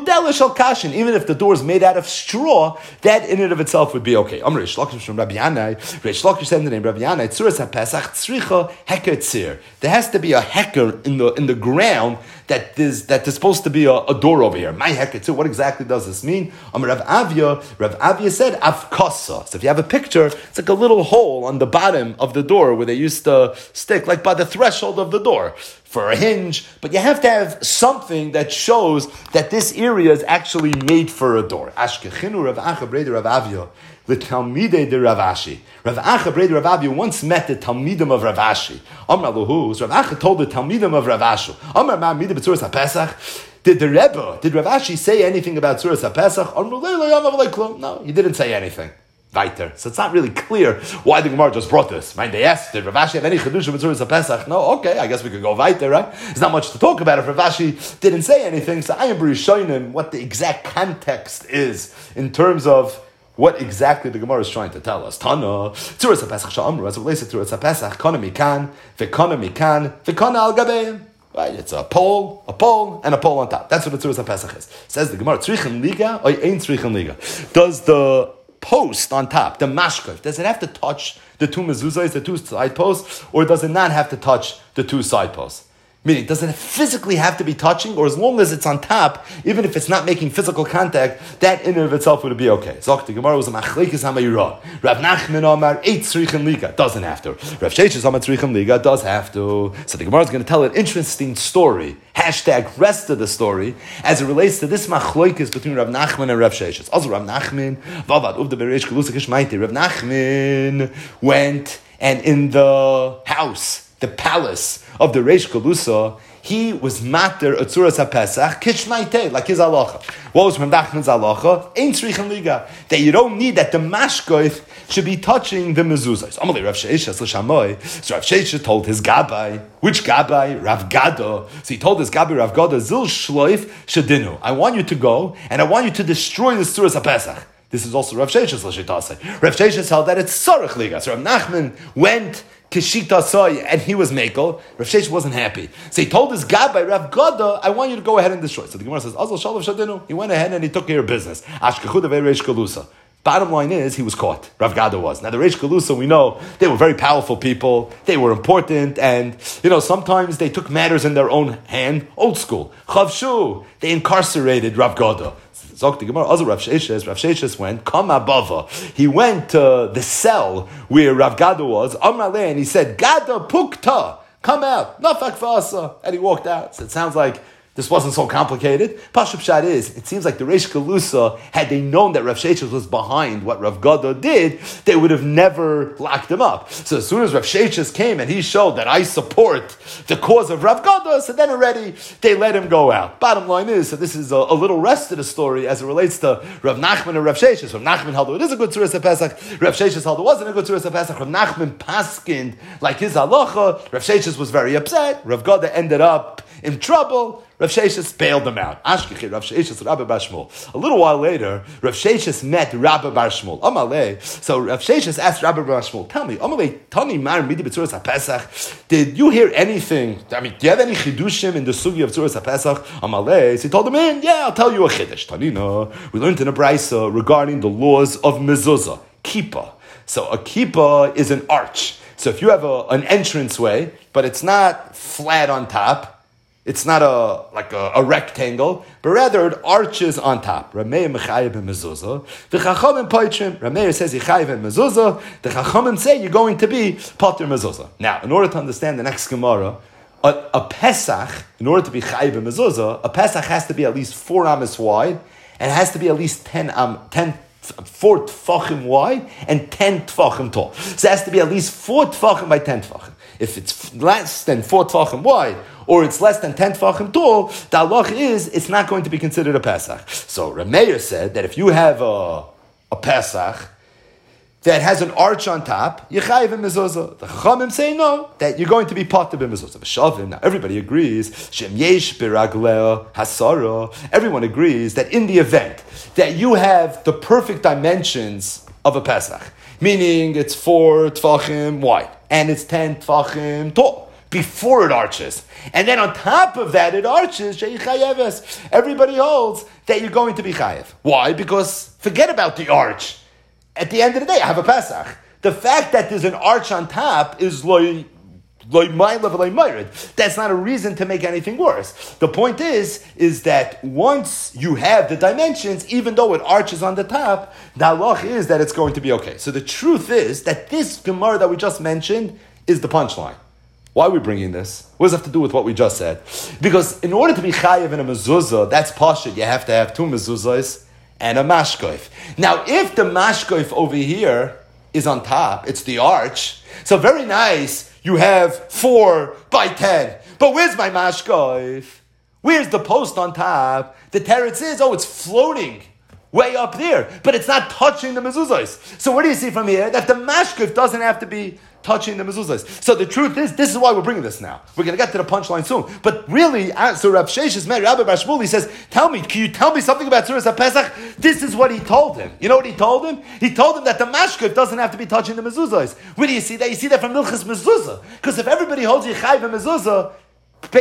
if the door is made out of straw, that in and of itself would be okay. Amr Reish Lakish from Rabbi Yanai. Reish Lakish said in the name Rabbi Yanai, Tzuras HaPesach tzricha heker tzir. There has to be a heker in the in the ground that is that is supposed to be a, a door over here. My heker tzir. What exactly does this mean? Amr Rav Avia. Rav Avia said avkasa. So if you have a picture, it's like a little hole on the bottom of the door where they used to stick, like by the threshold of the door, for a hinge, but you have to have something that shows that this area is actually made for a door. Ashkechinu Rav Acha Breder Rav Avia, the Talmidei de Rav Ashi. Rav Acha Breder Rav Avia once met the Talmidim of Rav Ashi. Amar Lahu, Rav Acha told the Talmidim of Rav Ashu, Amar Ma'amida b'Tzuras HaPesach. Did the Rebbe, did Rav Ashi say anything about Tzuras HaPesach? No, he didn't say anything. Weiter. So it's not really clear why the Gemara just brought this. Mind they asked, did Rav Ashi have any Chedusha with Tzuras HaPesach? No, okay, I guess we could go weiter, right? There's not much to talk about if Rav Ashi didn't say anything. So I am B'Rishonim what the exact context is in terms of what exactly the Gemara is trying to tell us. Tana, Tzuras HaPesach Sha'amru, as it relates to Tzuras HaPesach, Kana mikan, V'kana mikan, V'kana al gabeim. Right, it's a pole, a pole, and a pole on top. That's what the Tzuras HaPesach is. Says the Gemara, Tzrichen Liga, or Ein Tzrichen Liga. Does the post on top, the mashkov, does it have to touch the two mezuzahs, the two side posts, or does it not have to touch the two side posts? Meaning, does it physically have to be touching, or as long as it's on top, even if it's not making physical contact, that in and of itself would be okay? Zok the Gemara was a machlekes hamayira. Rav Nachman Amar eight tzrichim liga, doesn't have to. Rav Sheshes Amar tzrichim liga, does have to. So the Gemara is going to tell an interesting story. Hashtag rest of the story as it relates to this machlekes between Rav Nachman and Rav Sheshes. Also Rav Nachman, Vavad Uvda Bereish Kelusa Kishmaite. Rav Nachman went and in the house, the palace of the Reish Galusa, he was mater atzuras haPesach kishmaite, like his halacha. What was Rav Nachman's halacha? Ein tzrichen liga, that you don't need that the mashkoif should be touching the mezuzahs. Amalei Rav Sheishes l'shamoy. So Rav Sheishes told his gabbai, which gabbai? Rav Gado. So he told his gabbai Rav Gado, zil shloif shedinu. I want you to go and I want you to destroy the atzuras haPesach. This is also Rav Sheishes l'shitase. Rav Sheishes held that it's sarach liga. So Rav Nachman went Kishita soy, and he was Mekel. Rav Sheshes wasn't happy. So he told his gabbai, Rav Gada, I want you to go ahead and destroy. So the Gemara says, Azal Shalav Shadinu. He went ahead and he took care of business. Ashkechud of Reish Galusa. Bottom line is, he was caught. Rav Gada was. Now the Reish Galusa, we know, they were very powerful people. They were important, and, you know, sometimes they took matters in their own hand. Old school. Chavshu. They incarcerated Rav Gada. Zok the Gemara, also Rav Sheshes, Rav Sheshes went, Kama Bava. He went to the cell where Rav Gada was, Amrale, and he said, Gada Pukta, come out, Nafak Vasa. And he walked out. So it sounds like this wasn't so complicated. Pashup Pshat is, it seems like the Reish Galusa, had they known that Rav Sheshes was behind what Rav Gada did, they would have never locked him up. So as soon as Rav Sheshes came and he showed that I support the cause of Rav Gada, so then already they let him go out. Bottom line is, so this is a, a little rest of the story as it relates to Rav Nachman and Rav Sheshes. Rav Nachman held it is a good Tzuras HaPesach. Rav Sheshes held it wasn't a good Tzuras HaPesach. Rav Nachman paskind like his halacha. Rav Sheshes was very upset. Rav Gada ended up in trouble. Rav Sheshes bailed them out. Ashkechi, Rav Sheshes, Rabbi Bar Shmuel. A little while later, Rav Sheshes met Rabbi Bar Shmuel. Amalei. So Rav Sheshes asked Rabbi Bar Shmuel, tell me, Amalei, Tani Mar Midi B'Tzuras HaPesach, did you hear anything, I mean, do you have any chidushim in the sugi of Tzuras HaPesach? Amalei. So he told him, in, yeah, I'll tell you a chidush. Tanina, we learned in a brayso regarding the laws of mezuzah, kippah. So a kippah is an arch. So if you have a, an entranceway, but it's not flat on top, it's not a like a, a rectangle, but rather it arches on top. Rameir mechayev and mezuzah. The chachamim poitrim. Rameir says yichayev and mezuzah. The chachamim say you're going to be pater mezuzah. Now, in order to understand the next Gemara, a, a Pesach, in order to be chayev and mezuzah, a Pesach has to be at least four amas wide, and it has to be at least ten um ten. Four tfachim wide and ten tfachim tall. So it has to be at least four tfachim by ten tfachim. If it's less than four tfachim wide, or it's less than ten tfachim tall, the halach is it's not going to be considered a Pesach. So Rameir said that if you have a, a Pesach that has an arch on top, Yechayiv and Mezuzah. The Chachamim say no, that you're going to be Pater b'Mezuzah. V'shavim, now everybody agrees, Shem yesh b'ragleh hasara, everyone agrees that in the event that you have the perfect dimensions of a Pesach, meaning it's four tfachim wide, and it's ten tfachim tall, before it arches. And then on top of that, it arches, sheyichayeves. Everybody holds that you're going to be chayev. Why? Because forget about the arch. At the end of the day, I have a Pesach. The fact that there's an arch on top is loy, loy ma'ila v'loy ma'arid. That's not a reason to make anything worse. The point is, is that once you have the dimensions, even though it arches on the top, the halach is that it's going to be okay. So the truth is that this Gemara that we just mentioned is the punchline. Why are we bringing this? What does it have to do with what we just said? Because in order to be chayev in a mezuzah, that's pashut. You have to have two mezuzahs and a mashkoif. Now, if the mashkoif over here is on top, it's the arch. So very nice, you have four by ten. But where's my mashkoif? Where's the post on top? The teretz is, oh, it's floating way up there, but it's not touching the mezuzahs. So what do you see from here? That the mashkoif doesn't have to be touching the mezuzahs. So the truth is, this is why we're bringing this now. We're going to get to the punchline soon. But really, so Rav Sheshes met Rabbi Bar Shmuel. He says, tell me, can you tell me something about Tzuras HaPesach? This is what he told him. You know what he told him? He told him that the mashkof doesn't have to be touching the mezuzahs. Where do you see that? You see that from Milchas Mezuzah. Because if everybody holds Yechai and Mezuzah, based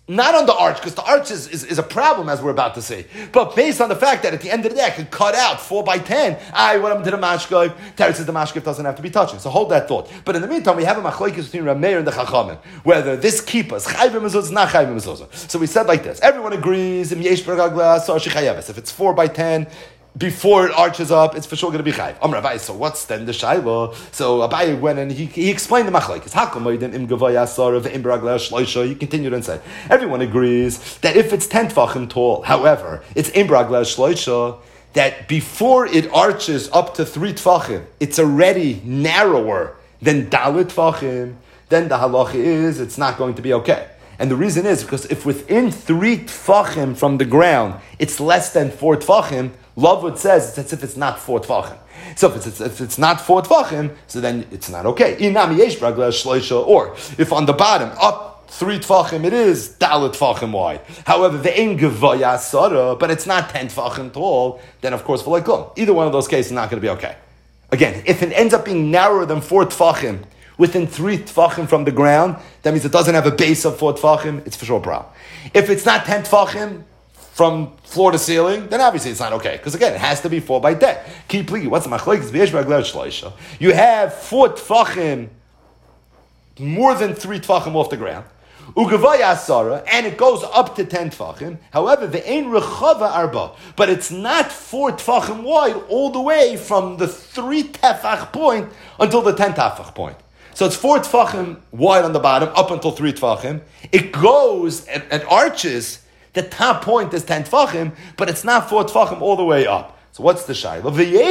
not on the arch, because the arch is, is, is a problem, as we're about to see, but based on the fact that at the end of the day I could cut out four by ten, I what happened to the mashkav? Teretz says the mashkav doesn't have to be touching. So hold that thought. But in the meantime, we have a machlokes between Rav Meir and the Chachamim, whether this kippah is chayv mezuzah, is not chayv mezuzah. So we said like this: everyone agrees im yesh beragla sar shechayeves. If it's four by ten. Before it arches up, it's for sure going to be chayv. Amar Abaye, so what's then the shayla? So Abaye went and he, he explained the machlokes. Hakomoidim im gavaya sar of im beragla shloisha. He continued and said, everyone agrees that if it's ten tefachim tall, however, it's im beragla shloisha, that before it arches up to three tefachim, it's already narrower than dalit tefachim. Then the halacha is it's not going to be okay. And the reason is because if within three tefachim from the ground, it's less than four tefachim, Lovewood says it's as if it's not four tefachim. So if it's, if it's not four tefachim, so then it's not okay. Or if on the bottom, up three tefachim, it is dalet tefachim wide. However, the ein gevaya sara, but it's not ten tefachim tall, then of course, for like either one of those cases is not going to be okay. Again, if it ends up being narrower than four tefachim, within three tefachim from the ground, that means it doesn't have a base of four tefachim, it's for sure a problem. If it's not ten tefachim from floor to ceiling, then obviously it's not okay. Because again, it has to be four by ten. Keep please, what's the machlokes? You have four tefachim, more than three tefachim off the ground. Ugavaya asara, and it goes up to ten tefachim. However, the ein rechava arba, but it's not four tefachim wide all the way from the three tefach point until the ten tefach point. So it's four tefachim wide on the bottom, up until three tefachim. It goes and, and arches. The top point is ten tefachim, but it's not four tefachim all the way up. So what's the shayla?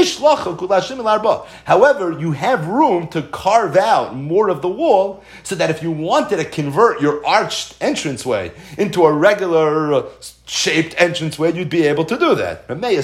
However, you have room to carve out more of the wall, so that if you wanted to convert your arched entranceway into a regular uh, shaped entranceway, you'd be able to do that.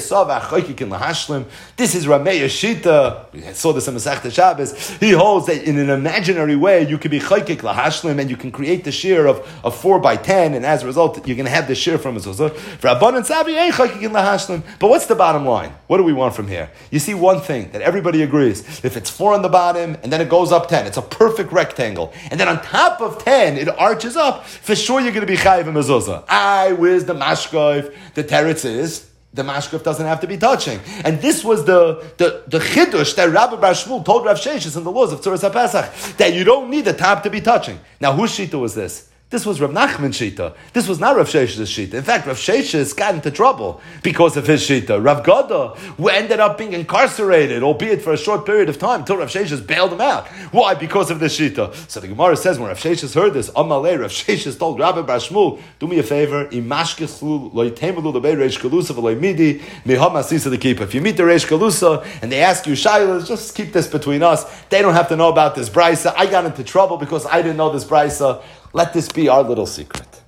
This is Rameya Shita. We saw this in Masechta Shabbos. He holds that in an imaginary way, you can be chaykik lahashlim, and you can create the shear of, of four by ten, and as a result, you're going to have the shear from mezuzah. For Rabbanan Savi, ain't chaykik lahashlim. But what's the bottom line? What do we want from here? You see one thing that everybody agrees. If it's four on the bottom, and then it goes up ten, it's a perfect rectangle. And then on top of ten, it arches up. For sure, you're going to be chayiv and mezuzah. I was the mashkav. The teretz is the mashkav doesn't have to be touching. And this was the the, the chidush that Rabbi Bar Shmuel told Rav Sheshes in the laws of Tzuras HaPesach, that you don't need the top to be touching. Now, whose shita was this? This was Rav Nachman's shita. This was not Rav Shesh's shita. In fact, Rav Sheshes got into trouble because of his shita. Rav Gada, who ended up being incarcerated, albeit for a short period of time, until Rav Sheshes bailed him out. Why? Because of this shita. So the Gemara says, when Rav Sheshes heard this, Amalei, Rav Sheshes told Rabbi Bar Shmuel, do me a favor, if you meet the Reish Galusa and they ask you shaylas, just keep this between us. They don't have to know about this brisa. I got into trouble because I didn't know this brisa. Let this be our little secret.